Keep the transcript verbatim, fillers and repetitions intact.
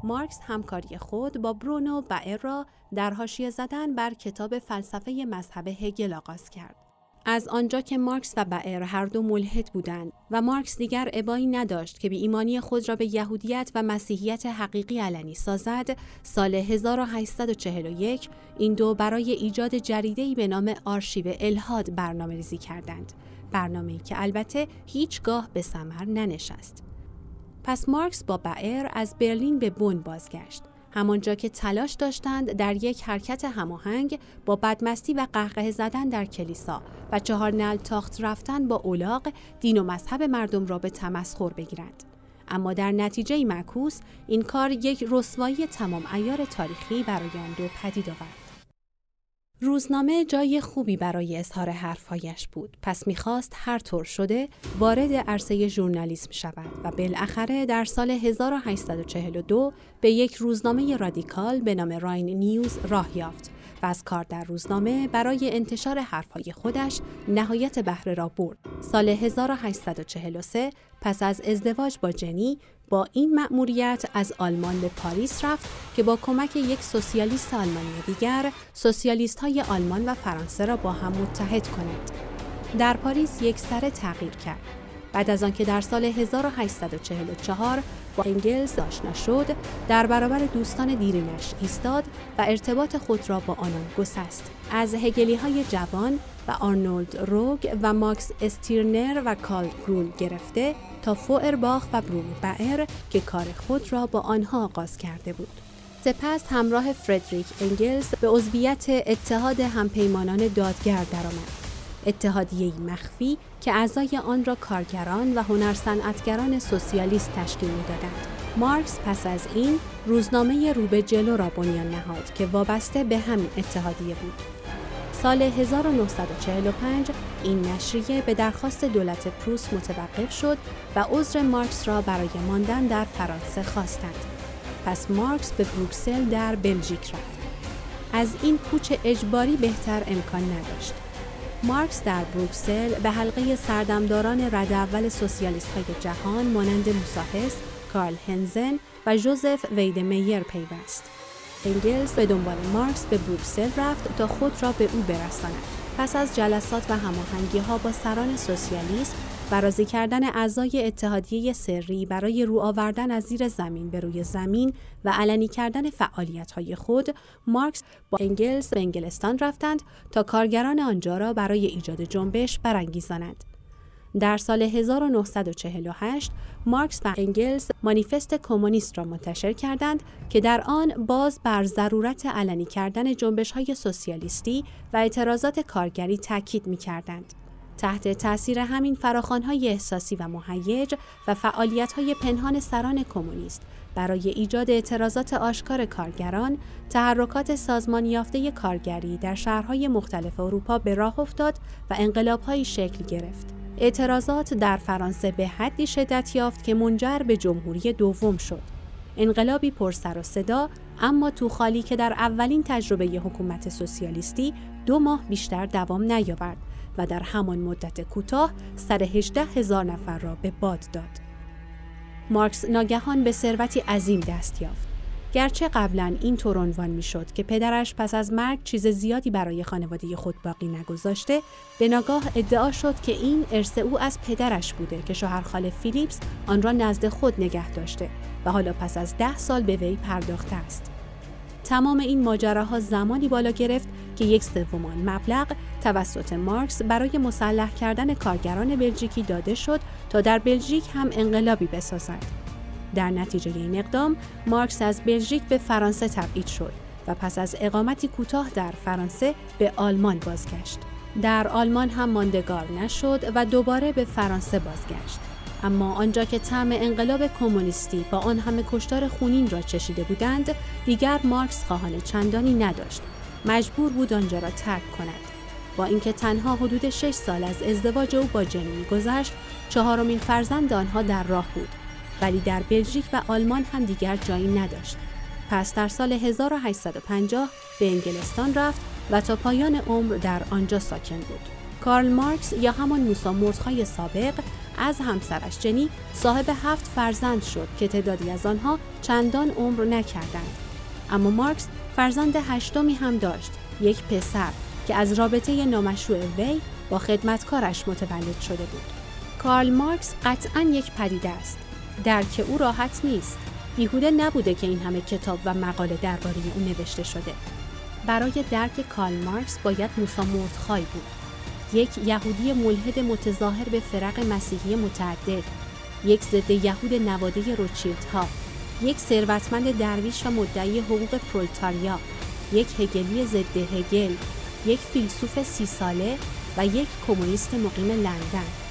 مارکس همکاری خود با برونو بائر را در حاشیه زدن بر کتاب فلسفه مذهب هگل آغاز کرد. از آنجا که مارکس و بائر هر دو ملحد بودند و مارکس دیگر ابایی نداشت که بی ایمانی خود را به یهودیت و مسیحیت حقیقی علنی سازد، سال هزار و هشتصد و چهل و یک این دو برای ایجاد جریده‌ای به نام آرشیو الحاد برنامه‌ریزی کردند. برنامه‌ای که البته هیچگاه به ثمر ننشست. پس مارکس با بائر از برلین به بن بازگشت، همانجا که تلاش داشتند در یک حرکت هماهنگ با بدمستی و قهقه زدن در کلیسا و چهار نعل تاخت رفتن با الاغ دین و مذهب مردم را به تمسخر بگیرند. اما در نتیجه معکوس این کار یک رسوایی تمام عیار تاریخی برای آن دو پدید آورد. روزنامه جای خوبی برای اظهار حرفهایش بود، پس می‌خواست هر طور شده وارد عرصه ژورنالیسم شود و بالاخره در سال هزار و هشتصد و چهل و دو به یک روزنامه رادیکال به نام راین نیوز راه یافت و از کار در روزنامه برای انتشار حرفهای خودش نهایت بهره را برد. سال هزار و هشتصد و چهل و سه پس از ازدواج با جنی با این مأموریت از آلمان به پاریس رفت که با کمک یک سوسیالیست آلمانی دیگر سوسیالیست‌های آلمان و فرانسه را با هم متحد کند. در پاریس یک سره تغییر کرد. بعد از آنکه در سال هزار و هشتصد و چهل و چهار با انگلز آشنا شد، در برابر دوستان دیرینش ایستاد و ارتباط خود را با آنان گسست. از هگلی‌های جوان و آرنولد روگ و ماکس استیرنر و کارل گرول گرفته تا فوئرباخ و برونو بائر که کار خود را با آنها آغاز کرده بود. سپس همراه فردریک انگلز به عضویت اتحاد همپیمانان دادگر درآمد. اتحادیه‌ای مخفی که اعضای آن را کارگران و هنرصنعتگران سوسیالیست تشکیل می‌دادند. مارکس پس از این روزنامه رو به جلو را بنیان نهاد که وابسته به همین اتحادیه بود. سال هزار و نهصد و چهل و پنج این نشریه به درخواست دولت پروس متوقف شد و عذر مارکس را برای ماندن در فرانسه خواستند. پس مارکس به بروکسل در بلژیک رفت. از این کوچ اجباری بهتر امکان نداشت. مارکس در بروکسل به حلقه سردمداران رده اول سوسیالیست‌های جهان مانند موسی هست، کارل هنزن و ژوزف ویدمیر پیوست. انگلز به دنبال مارکس به بروکسل رفت تا خود را به او برساند. پس از جلسات و هماهنگی‌ها با سران سوسیالیسم و راضی کردن اعضای اتحادیه سری برای رو آوردن از زیر زمین به روی زمین و علنی کردن فعالیت‌های خود، مارکس با انگلز به انگلستان رفتند تا کارگران آنجا را برای ایجاد جنبش برانگیزانند. در سال هزار و نهصد و چهل و هشت مارکس و انگلز مانیفست کمونیست را منتشر کردند که در آن باز بر ضرورت علنی کردن جنبش‌های سوسیالیستی و اعتراضات کارگری تاکید می‌کردند. تحت تأثیر همین فراخوان‌های احساسی و مهیج و فعالیت‌های پنهان سران کمونیست برای ایجاد اعتراضات آشکار کارگران، تحرکات سازمان یافته کارگری در شهرهای مختلف اروپا به راه افتاد و انقلاب‌هایی شکل گرفت. اعتراضات در فرانسه به حدی شدت یافت که منجر به جمهوری دوم شد. انقلابی پر سر و صدا، اما توخالی که در اولین تجربه حکومت سوسیالیستی دو ماه بیشتر دوام نیاورد و در همان مدت کوتاه سر هجده هزار نفر را به باد داد. مارکس ناگهان به ثروتی عظیم دست یافت. گرچه قبلا این طور عنوان میشد که پدرش پس از مرگ چیز زیادی برای خانواده خود باقی نگذاشته، به ناگاه ادعا شد که این ارث او از پدرش بوده که شوهرخاله فیلیپس آن را نزد خود نگه داشته و حالا پس از ده سال به وی پرداخته است. تمام این ماجراها زمانی بالا گرفت که یک سوم آن مبلغ توسط مارکس برای مسلح کردن کارگران بلژیکی داده شد تا در بلژیک هم انقلابی بسازد. در نتیجه این اقدام مارکس از بلژیک به فرانسه تبعید شد و پس از اقامتی کوتاه در فرانسه به آلمان بازگشت. در آلمان هم ماندگار نشد و دوباره به فرانسه بازگشت. اما آنجا که طعم انقلاب کمونیستی با آن همه کشتار خونین را چشیده بودند، دیگر مارکس خواهان چندانی نداشت. مجبور بود آنجا را ترک کند. با اینکه تنها حدود شش سال از ازدواج او با جنی می‌گذشت، چهارمین فرزند آنها در راه بود، ولی در بلژیک و آلمان هم دیگر جایی نداشت. پس در سال هزار و هشتصد و پنجاه به انگلستان رفت و تا پایان عمر در آنجا ساکن بود. کارل مارکس یا همان موسی مردخای سابق از همسرش جنی صاحب هفت فرزند شد که تعدادی از آنها چندان عمر نکردند. اما مارکس فرزند هشتمی هم داشت، یک پسر که از رابطه نامشروع وی با خدمتکارش متولد شده بود. کارل مارکس قطعاً یک پدیده است. درک او راحت نیست. بیهوده نبوده که این همه کتاب و مقاله درباره او نوشته شده. برای درک کارل مارکس باید موسی مردخای بود. یک یهودی ملحد متظاهر به فرق مسیحی متعدد، یک ضد یهود نواده روتشیلدها، یک ثروتمند درویش و مدعی حقوق پرولتاریا، یک هگلی ضد هگل، یک فیلسوف سی ساله و یک کمونیست مقیم لندن.